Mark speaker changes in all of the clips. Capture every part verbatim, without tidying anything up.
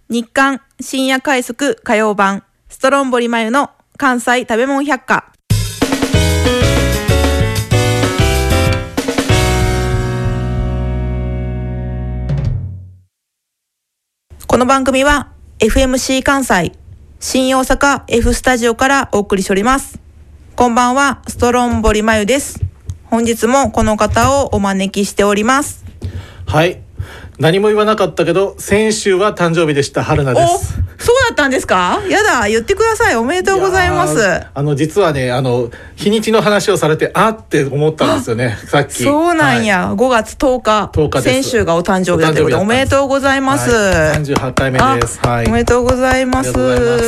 Speaker 1: 日刊深夜快速火曜版ストロンボリマユの関西食べ物百科。この番組は エフエムシー 関西新大阪 F スタジオからお送りしております。こんばんは、ストロンボリマユです。本日もこの方をお招きしております。
Speaker 2: はい、何も言わなかったけど先週は誕生日でした。春菜です。
Speaker 1: お、そうだったんですか？やだ、言ってください。おめでとうございます。
Speaker 2: あの実はね、あの日にちの話をされてあって思ったんですよね、さっき。
Speaker 1: そうなんや、はい、ごがつとおか、とおかです。先週がお誕生日だということでおめでとうございます、
Speaker 2: はい、さんじゅうはちかいめです、はい、
Speaker 1: おめでとうございます。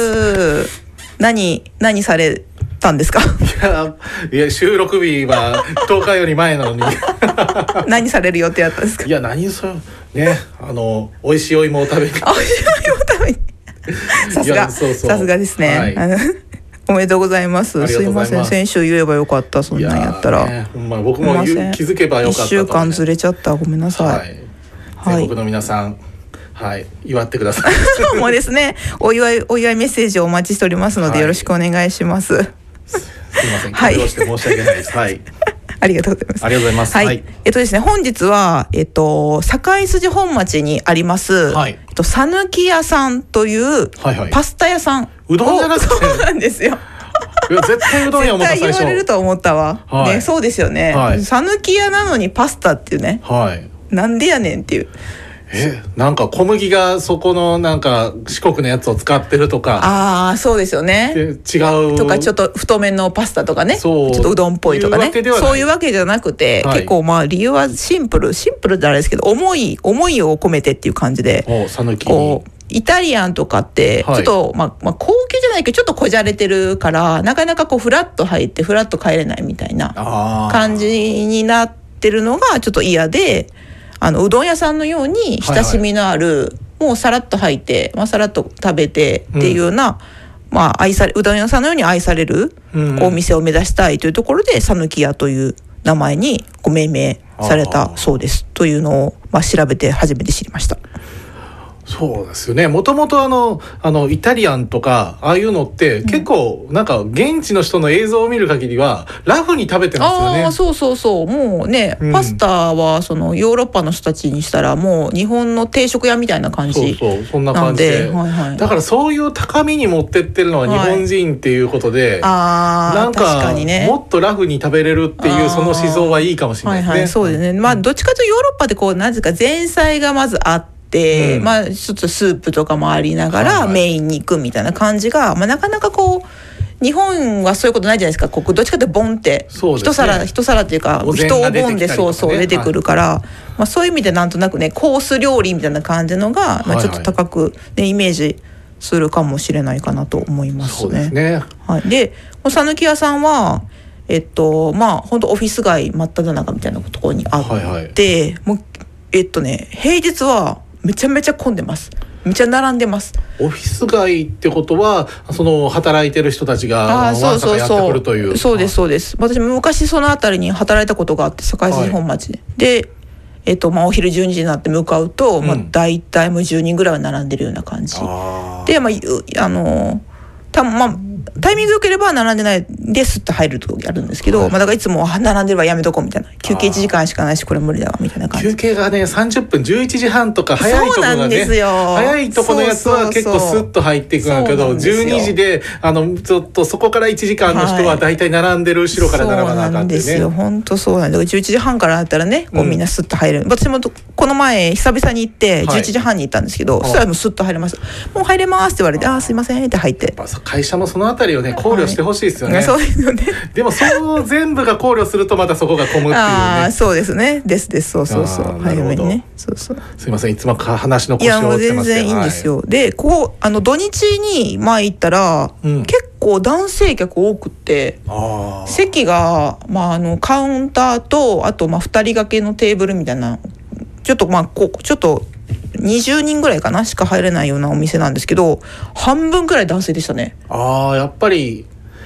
Speaker 1: 何何されたんですか？
Speaker 2: いや、いや収録日はとおかより前なのに
Speaker 1: 何される予定だったんですか？
Speaker 2: いや、何そうね、あの美味しいお芋を食べに。美味しい
Speaker 1: お芋を食べにさすが、さすがですね、はい、あのおめでとうございます。すいません、先週言えばよかった。そんなんやったら、
Speaker 2: ね、ほんま僕も気づけばよかった、ね、いっしゅうかんずれちゃった。ごめんなさい、はいはい、全国の皆さん、はい、祝ってください
Speaker 1: もうですね、お祝いお祝いメッセージをお待ちしておりますので、はい、よろしくお願いします。
Speaker 2: すいません、緊張して申し訳ないです。はい、
Speaker 1: ありがとうございます。
Speaker 2: ありがとうございます。
Speaker 1: はい。
Speaker 2: はい、
Speaker 1: えっとですね、本日は、えっと、堺筋本町にあります、はい、えっと、さぬき屋さんという、はいはい、パスタ屋さん。
Speaker 2: うどんじゃなくて。
Speaker 1: そうなんですよ。
Speaker 2: いや、絶対うどんや思った、最初。
Speaker 1: 絶対言われると思ったわ。はい、ね、そうですよね。さぬき屋なのにパスタっていうね。はい。なんでやねんっていう。
Speaker 2: え、なんか小麦がそこのなんか四国のやつを使ってるとか。
Speaker 1: ああ、そうですよね。
Speaker 2: 違う
Speaker 1: とか、ちょっと太麺のパスタとかね、ちょっとうどんっぽいとかね、そういうわけじゃなくて、はい、結構まあ理由はシンプルシンプルであれですけど、思い思いを込めてっていう感じで、こうイタリアンとかってちょっと、はい、まあ、まあ高級じゃないけどちょっとこじゃれてるから、なかなかこうフラッと入ってフラッと帰れないみたいな感じになってるのがちょっと嫌で、あのうどん屋さんのように親しみのある、はいはい、もうさらっと入って、まあ、さらっと食べてっていうような、うん、まあ愛されうどん屋さんのように愛される、うん、お店を目指したいというところで、さぬき屋という名前にご命名されたそうですというのを、まあ、調べて初めて知りました。
Speaker 2: そうですよね。もともとあのあのイタリアンとかああいうのって結構なんか現地の人の映像を見る限りはラフに食べてますよね。
Speaker 1: あ、そうそうそう。もうね、うん、パスタはそのヨーロッパの人たちにしたらもう日本の定食屋みたいな感じなんで。
Speaker 2: そうそう、そんな感じで、はいはい、だからそういう高みに持ってってるのは日本人っていうことで、はい、あ、なんか確かにね、もっとラフに食べれるっていうその思想はいいかもしれないですね。はいはい、そうですね。まあどっちかというとヨーロッパでこうなぜか前菜がまずあってで、うん、まあちょっとスープとかもありながらメインに行くみたいな感じが、はいはい、まあ、なかなかこう日本はそういうことないじゃないですか。ここどっちかというとボンって、ね、一皿一皿っていうか人をボンでそうそう出てくるから、はい、まあ、そういう意味でなんとなくね、コース料理みたいな感じのが、まあ、ちょっと高く、ね、イメージするかもしれないかなと思いますね。 そうですね。
Speaker 1: はい、でさぬき屋さんはえっとまあ本当オフィス街真っ只中みたいなところにあって、はいはい、もうえっとね平日はめちゃめちゃ混んでます。めちゃ並んでます。
Speaker 2: オフィス街ってことはその働いてる人たちがわんさかやってくるという。
Speaker 1: そうですそうです。私も昔そのあたりに働いたことがあって、堺筋本町で、はい、で、えっとまあ、お昼じゅうにじになって向かうと、うん、まあ、大体もうじゅうにんぐらいは並んでるような感じで、まあ、あのたまあタイミング良ければ並んでないでスッと入るとあるんですけど、はい、まあ、だからいつも並んでればやめとこうみたいな、休憩いちじかんしかないしこれ無理だわみたいな感じ。
Speaker 2: 休憩がねさんじゅっぷんじゅういちじはんとか早いところがね、そうなんですよ。早いとこのやつは結構スッと入っていくんだけど、じゅうにじであのちょっとそこからいちじかんの人は大体並んでる後ろから並ばなあかんってね。
Speaker 1: そうなんですよ。本当そうなんだからじゅういちじはんからだったらね、こうみんなスッと入る、うん、私もこの前久々に行ってじゅういちじはんに行ったんですけど、はい、そしたらもうスッと入れました。もう入れますって言われて、ああすいませんって入って、
Speaker 2: 会社もそのあたりをね考慮してほしいですよね。
Speaker 1: はい、そういうのね。
Speaker 2: でもそう全部が考慮するとまたそこが混むっていうね。
Speaker 1: ああそうですね。ですですそうそうそう。早めにね。そうそう。
Speaker 2: すいません、いつも話の腰を折ってますけど。いやもう全然いいんですよ。はい、でこうあの土日に前行ったら、うん、結構男性客多くって、あ席がまああのカウンターとあとまあ二人掛けのテーブルみたいな、ちょっとまあこうちょっとにじゅうにんぐらいかなしか入れないようなお店なんですけど、半分くらい男性でしたね。ああやっぱり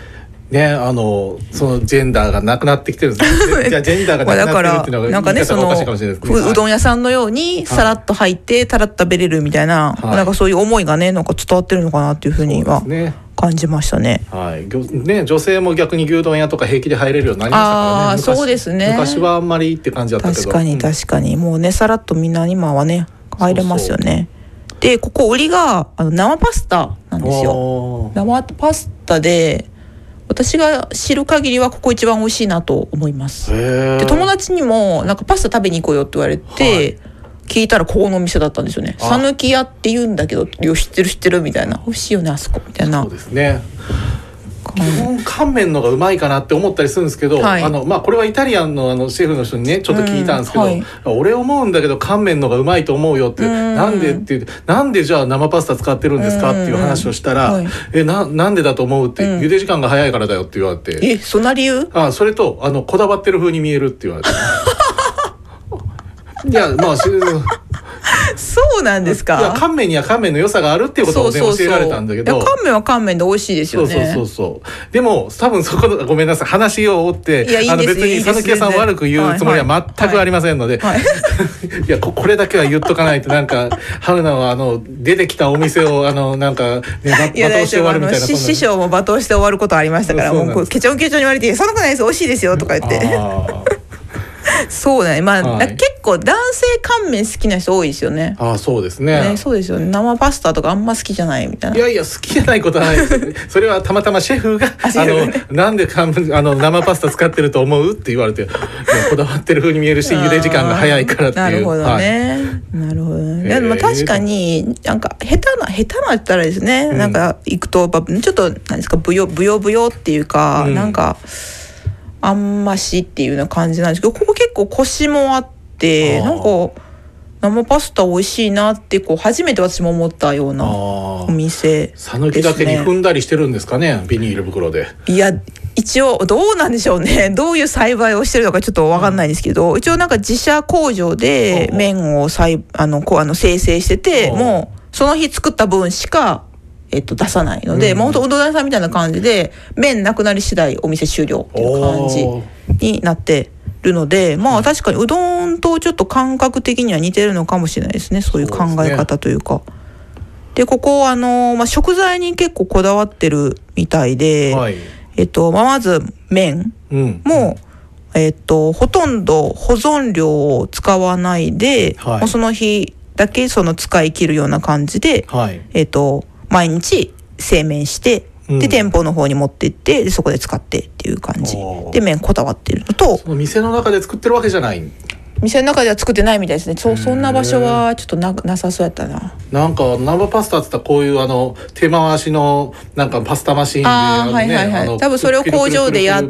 Speaker 2: ね、あのそのジェンダーがなくなってきてるんですじゃあジェンダーがなくなってるっていうのがなんかね、その
Speaker 1: うどん屋さんのようにさらっと入ってたらっと食べれるみたいな、はい、なんかそういう思いがねなんか伝わってるのかなっていうふうには感じましたね。
Speaker 2: はいね、女性も逆に牛丼屋とか平気で入れるようになりましたからね。
Speaker 1: あそうですね。
Speaker 2: 昔はあんまりって感じだったけど、
Speaker 1: 確かに確かに、うん、もうねさらっとみんな今はね入れますよね。そうそうでここ売りがあの生パスタなんですよ。生パスタで私が知る限りはここ一番美味しいなと思います。で友達にもなんかパスタ食べに行こうよって言われて、はい、聞いたらここのお店だったんですよね。さぬき屋って言うんだけど知ってる知ってるみたいな、美味しいよねあそこみたいな。
Speaker 2: そうですね。基本乾麺のがうまいかなって思ったりするんですけど、はい、あのまあ、これはイタリアン の, あのシェフの人にねちょっと聞いたんですけど、うんはい、俺思うんだけど乾麺のがうまいと思うよって、うん、なんでって言ってなんでじゃあ生パスタ使ってるんですかっていう話をしたら、うん、はい、え な, なんでだと思うって、うん、茹で時間が早いからだよって言われて、
Speaker 1: えそんな理由？
Speaker 2: あそれとあのこだわってる風に見えるって言われていやまあ
Speaker 1: そうなんですか。
Speaker 2: いや乾麺には乾麺の良さがあるっていうことを、ね、教えられたんだけど、
Speaker 1: 乾麺は乾麺で美味しいですよね。
Speaker 2: そうそうそうそうでも多分そこごめんなさい話を追っていやいいあの別に讃岐屋さんを悪く言うつもりは全くありませんので、はいはいはい、いや こ, これだけは言っとかないとなんか春菜はあの出てきたお店をあのなんか、ね、罵倒して終わるみたいな。
Speaker 1: 師匠も罵倒して終わることありましたからもうケチョンケチョンに言われてそんなことないです美味しいですよとか言ってそうだね、まあ、はい、結構男性乾麺好きな人多いですよね。
Speaker 2: ああそうです ね,
Speaker 1: ねそうですよね。生パスタとかあんま好きじゃないみたいな。
Speaker 2: いやいや好きじゃないことはないですよ、ね、それはたまたまシェフがあのなんで乾あの生パスタ使ってると思うって言われてこだわってる風に見えるし茹で時間が早いからっていう。
Speaker 1: なるほどね、はい、なるほどね。でも確かになんか下手な下手なったらですね、うん、なんか行くとちょっと何ですかブヨブヨブヨっていうか、うん、なんかあんましっていうような感じなんですけど、ここ結構コシもあってなんか生パスタ美味しいなってこう初めて私も思ったようなお店ですね。
Speaker 2: 讃岐だけに踏んだりしてるんですかねビニール袋で。
Speaker 1: いや一応どうなんでしょうね。どういう栽培をしてるのかちょっと分かんないんですけど、うん、一応なんか自社工場で麺を栽あのこうあの生成してて、もうその日作った分しかえっと、出さないので、うん、もうほんとうどん屋さんみたいな感じで麺なくなり次第お店終了っていう感じになってるので、まあ確かにうどんとちょっと感覚的には似てるのかもしれないですね。そういう考え方というか。でここあの、まあ、食材に結構こだわってるみたいで、はい、えっとまあ、まず麺も、うん、えっとほとんど保存料を使わないで、はい、もうその日だけその使い切るような感じで、はい、えっと毎日製麺して、うん、で店舗の方に持って行ってでそこで使ってっていう感じで麺こだわってるのと、
Speaker 2: その店の中で作ってるわけじゃない。
Speaker 1: 店の中では作ってないみたいですね。そ, そんな場所はちょっと な, なさそうやったな。
Speaker 2: なんか生パスタって言ったらこういうあの手回しのなんかパスタマシーンで
Speaker 1: あ、ね、はいはいはい、多分それを工場でやって、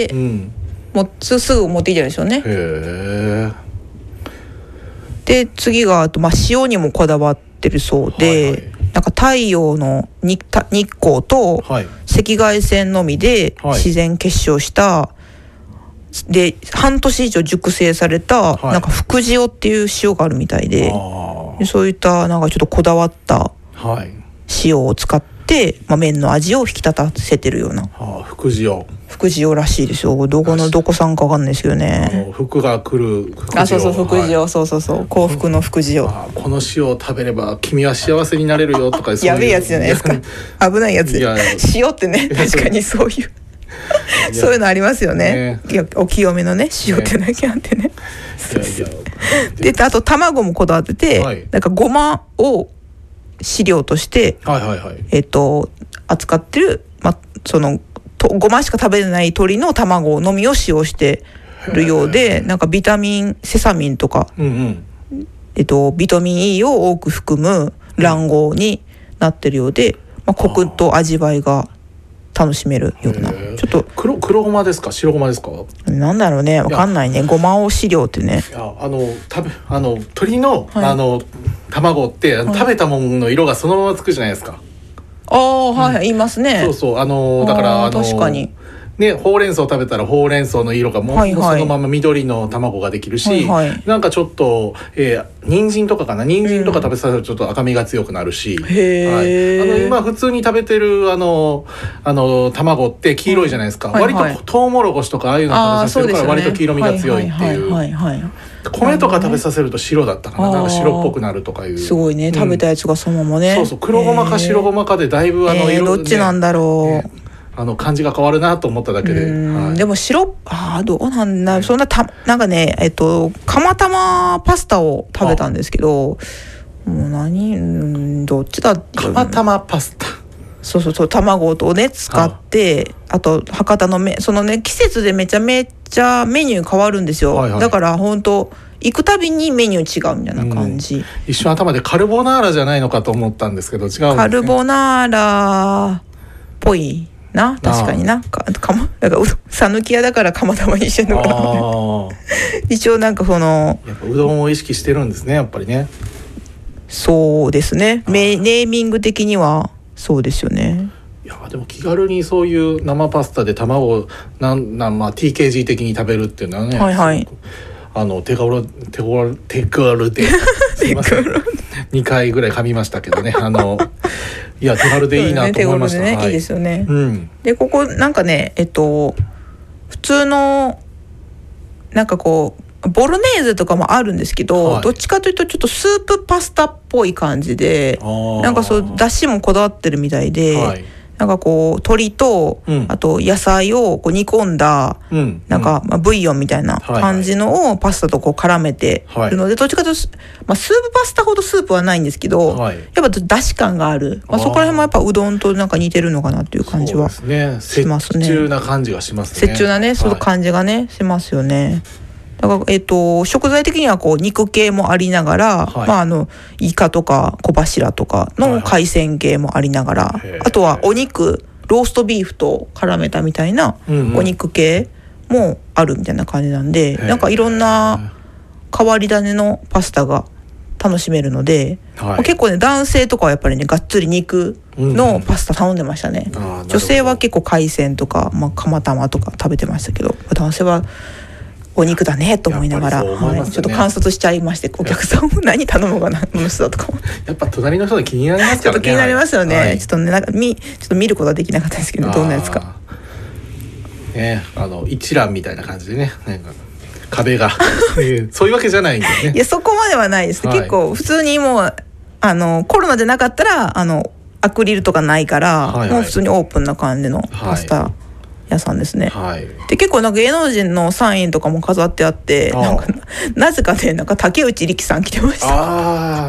Speaker 1: うん、もうすぐ持っていけるんですよね。へで次があと、まあ、塩にもこだわってるそうで、はいはい、なんか太陽の 日, 日光と赤外線のみで自然結晶した、はい、で半年以上熟成された、はい、なんか福塩っていう塩があるみたい で, でそういったなんかちょっとこだわった塩を使って、まあ、麺の味を引き立たせてるような、
Speaker 2: はあ、福塩
Speaker 1: 福塩らしいですよ。どこのどこさんかわかんないですけどね。
Speaker 2: あの福が来る福
Speaker 1: 塩。あ、そうそう福塩、はい、そうそうそう幸福の福塩。
Speaker 2: あこの塩を食べれば君は幸せになれるよとか
Speaker 1: やべえやつじゃないですか。危ないやつ。いや塩ってね確かにそういうそういうのありますよね。ねお清めのね塩ってだけあってね。であと卵もこだわってて、はい、なんかごまを飼料として、はいはいはい、えっと扱ってる、ま、そのとごましか食べれない鶏の卵のみを使用してるようで、なんかビタミンセサミンとか、うんうんえっと、ビタミン E を多く含む卵黄になってるようで、まあ、コクと味わいが楽しめるような。ちょっと
Speaker 2: 黒, 黒ごまですか白ごまですか。
Speaker 1: なんだろうねわかんないね。ごまを飼料ってね。
Speaker 2: いやあの食べあの鶏の、はい、あの卵って、はい、食べたものの色がそのままつくじゃないですか。
Speaker 1: ああはい、うん、言いますね。
Speaker 2: そうそうあのだからあの
Speaker 1: 確かに
Speaker 2: ね、ほうれん草食べたらほうれん草の色がもう、はいはい、そのまま緑の卵ができるし、はいはい、なんかちょっと、えー、人参とかかな人参とか食べさせるとちょっと赤みが強くなるし、うん、へはい、あの今普通に食べてるあのあの卵って黄色いじゃないですか、はいはい、割とトウモロコシとかああいうの食べさせるから割と黄色みが強いっていう。米とか食べさせると白だったかな、なんか白っぽくなるとかいう。
Speaker 1: すごいね、食べたやつがそのままね、
Speaker 2: うん、そうそう、黒ごまか白ごまかでだいぶあの色、
Speaker 1: どっちなんだろう、ね、
Speaker 2: あの感じが変わるなと思っただけで、
Speaker 1: はい、でも白あどうなんだ、そんなたなんかねえっと釜玉パスタを食べたんですけど、もう何どっちだ
Speaker 2: 釜玉パスタ、
Speaker 1: そうそうそう、卵とね使って、あと博多のめそのね季節でめちゃめちゃメニュー変わるんですよ、はいはい、だから本当行くたびにメニュー違うみたいな感じ、うん、
Speaker 2: 一瞬頭でカルボナーラじゃないのかと思ったんですけど違うんですね。
Speaker 1: カルボナーラっぽいな、確かにな、かかまだから讃岐屋だから釜玉にしてんのかな一応なんかその
Speaker 2: やっぱうどんを意識してるんですね、やっぱりね。
Speaker 1: そうですね、ネーミング的にはそうですよね。
Speaker 2: いやでも気軽にそういう生パスタで卵をなんなん、まあ、ティーケージー 的に食べるっていうのはね、はいはい、あの手軽手軽手軽ですいませんにかいぐらい噛みましたけどね、あのいや手軽でいいなと思いました。
Speaker 1: ね、手軽でね、はい、いいですよね、うん、でここなんかねえっと普通のなんかこうボロネーゼとかもあるんですけど、はい、どっちかというとちょっとスープパスタっぽい感じで、なんかそうだしもこだわってるみたいで、はい、なんかこう鶏と、うん、あと野菜をこう煮込んだ、うん、なんか、まあ、ブイヨンみたいな感じのをパスタとこう絡めてるので、はいはい、どっちかというと、まあ、スープパスタほどスープはないんですけど、はい、やっぱだし感がある、まあ、そこら辺もやっぱうどんとなんか似てるのかなっていう感じはしますね。
Speaker 2: 折衷な感じがしますね。
Speaker 1: 折衷なね、その感じがね、はい、しますよね。だからえー、と食材的にはこう肉系もありながら、はい、まあ、あのイカとか小柱とかの海鮮系もありながら、はいはい、あとはお肉ローストビーフと絡めたみたいなお肉系もあるみたいな感じなんで、うんうん、なんかいろんな変わり種のパスタが楽しめるので、はい、結構ね男性とかはやっぱりねがっつり肉のパスタ頼んでましたね、うんうん、女性は結構海鮮とか、まあ、釜玉とか食べてましたけど、男性はお肉だねと思いながら、ね、はい、ちょっと観察しちゃいまして、お客さん何頼むかなこの人だとかも
Speaker 2: やっぱ隣の人で気になりますからね。
Speaker 1: ちょっと気になりますよね、はい、ちょっとねなんか見ちょっと見ることはできなかったですけど、どんなやつか
Speaker 2: ね、あの一覧みたいな感じでね、なんか壁がそういうわけじゃないんでね。
Speaker 1: いやそこまではないです、はい、結構普通にもうあのコロナじゃなかったらあのアクリルとかないから、はいはい、もう普通にオープンな感じのパスタ、はい屋さんですね、はい、で結構なんか芸能人のサインとかも飾ってあって、なんかなぜかねなんか竹内力さん来てました。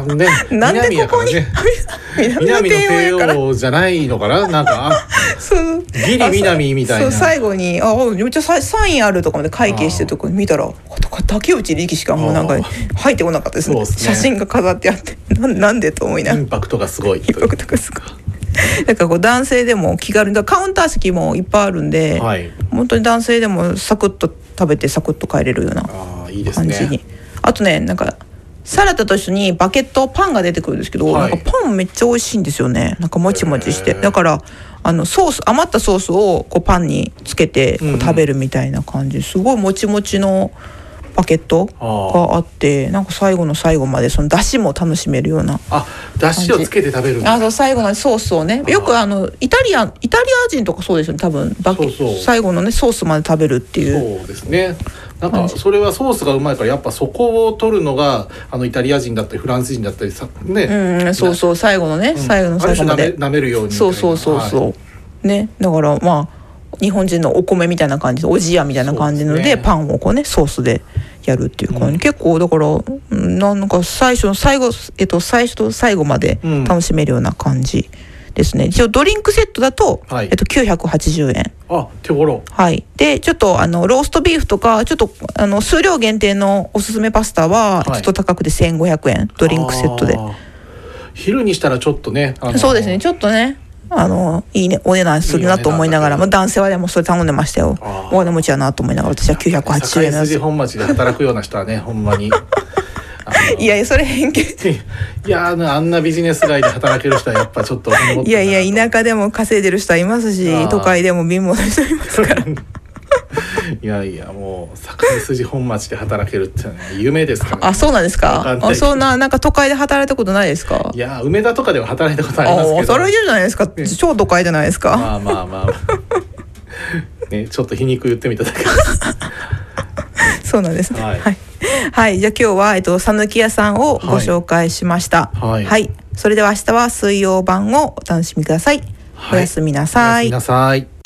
Speaker 2: あー、ね、
Speaker 1: なんでここに
Speaker 2: 南の帝王じゃないのかな、なんかそうギリ南みたいな、
Speaker 1: そう最後にあめっちゃサインあるとかまで会計してるとこ見たら竹内力しかもうなんか入ってこなかったです ね, ですね。写真が飾ってあってな, なんでと思いながら、
Speaker 2: インパクトがすごい
Speaker 1: インパクトがすごいだからこう男性でも気軽にカウンター席もいっぱいあるんで、はい、本当に男性でもサクッと食べてサクッと帰れるような感じに。 あ, いいですね。あとねなんかサラダと一緒にバケットパンが出てくるんですけど、はい、なんかパンめっちゃ美味しいんですよね。なんかもちもちして、だからあのソース余ったソースをこうパンにつけてこう食べるみたいな感じ、うん、すごいもちもちのパケットがあって、なんか最後の最後までその出汁も楽しめるような。
Speaker 2: あ、出汁をつけて食べるんだ。
Speaker 1: あ、そう最後のソースをね、よくあのイタリアイタリア人とかそうですよね多分。バケそうそう最後のねソースまで食べるっていう。
Speaker 2: そうですね。なんかそれはソースがうまいからやっぱそこを取るのがあのイタリア人だったりフランス人だったりさね、
Speaker 1: うん、そうそう最後のね、うん、最後の最後まで
Speaker 2: 舐めるように
Speaker 1: そうそうそうそう、はい、ね、だからまあ日本人のお米みたいな感じでおじやみたいな感じの で, でパンをこうねソースでやるっていう感じ、うん、結構だからなんか最初の最後、えっと、最初と最後まで楽しめるような感じですね、うん、一応ドリンクセットだと、はい、えっと、きゅうひゃくはちじゅうえん。
Speaker 2: あ、手頃。
Speaker 1: はい。でちょっとあのローストビーフとかちょっとあの数量限定のおすすめパスタはちょっと高くてせんごひゃくえん、はい、ドリンクセットで。
Speaker 2: 昼にしたらちょっとね、
Speaker 1: あのー、そうですね、ちょっとねあのいいねお値段するなと思いながら、いいまあ、男性はでもそれ頼んでましたよ。お金持ちやなと思いながら私はきゅうひゃくはちじゅうえんなんです。
Speaker 2: 堺筋本町で働くような人はねほんまに
Speaker 1: いやいやそれ偏見
Speaker 2: いやあんなビジネス街で働ける人はやっぱちょっと
Speaker 1: いやいや田舎でも稼いでる人はいますし都会でも貧乏な人いますから
Speaker 2: いやいやもう坂筋本町で働けるって夢ですから、ね、
Speaker 1: あそうなんですか。あそんななんか都会で働いたことないですか。
Speaker 2: いや梅田とかでは働いたことありますけど
Speaker 1: それいいじゃないですか、ね、超都会じゃないですか。
Speaker 2: まあまあまあねちょっと皮肉言ってみただけです
Speaker 1: そうなんですね。はい、はいはい、じゃあ今日はえっと讃岐屋さんをご紹介しました。はい、はい、それでは明日は水曜版をお楽しみください。はい、おやすみなさい。
Speaker 2: おやすみなさい。